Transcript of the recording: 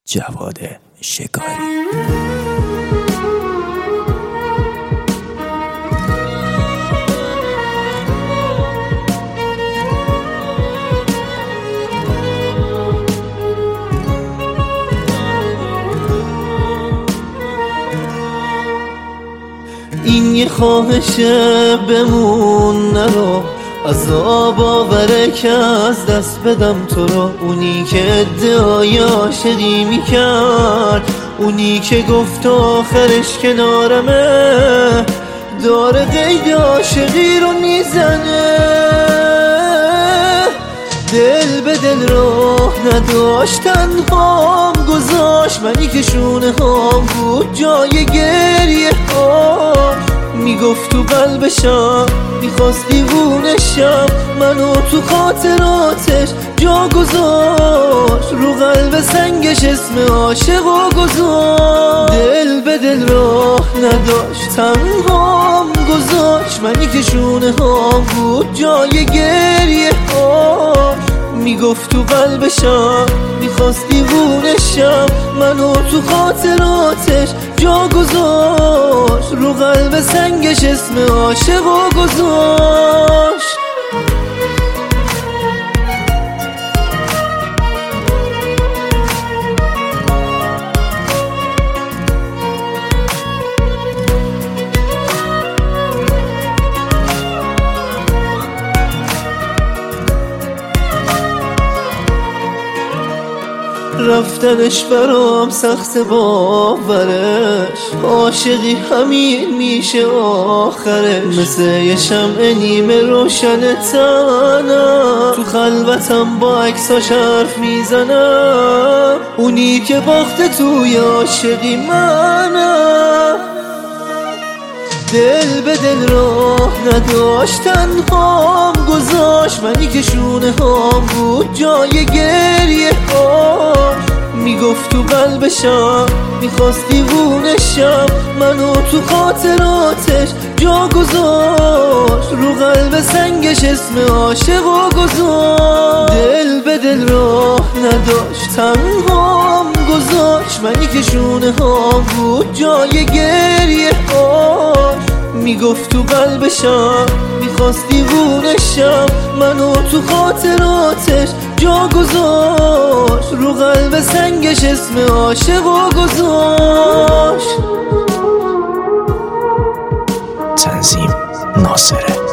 جواد شکاری. این یه خواهشه بمون نرو، عذاب آوره که از دست بدم تو رو. اونی که ادعای عاشقی میکرد، اونی که گفت آخرش کنارمه، داره قید عاشقی رو میزنه. دل به دل راه نداشت، تنهام گذاشت، منی که شونه هام بود جای گریه هام. میگفت تو قلبشم، میخواست دیوونشم، منو تو خاطراتش جا گذاشت، رو قلب سنگش اسم عاشقو گذاشت. دل به دل راه نداشت، تنهام گذاشت، منی که شونه هام بود جای گریه هام. میگفت تو قلبشم، میخواست دیوونشم، منو تو خاطراتش جا گذاشت، رو قلب سنگش اسم عاشقو گذاشت. رفتنش برام سخت باورش، عاشقی همین میشه آخرش. مثل یه شمع نیمه روشن تنم، تو خلوتم با عکساش حرف میزنم، اونی که باخته توی عاشقی منم. دل به دل راه نداشت، تنهام گذاشت، منی که شونه هام بود جای گریه هام. میگفت تو قلبشم، میخواست دیوونشم، منو تو خاطراتش جا گذاشت، رو قلب سنگش اسم عاشقو گذاشت. دل به دل راه نداشت، تنهام گذاشت، منی که شونه هام بود جای گریه هام. میگفت تو قلبشم، میخواست دیوونشم، منو تو خاطراتش جا گذاشت، رو قلب سنگش اسم عاشقو گذاشت. تنظیم ناصره.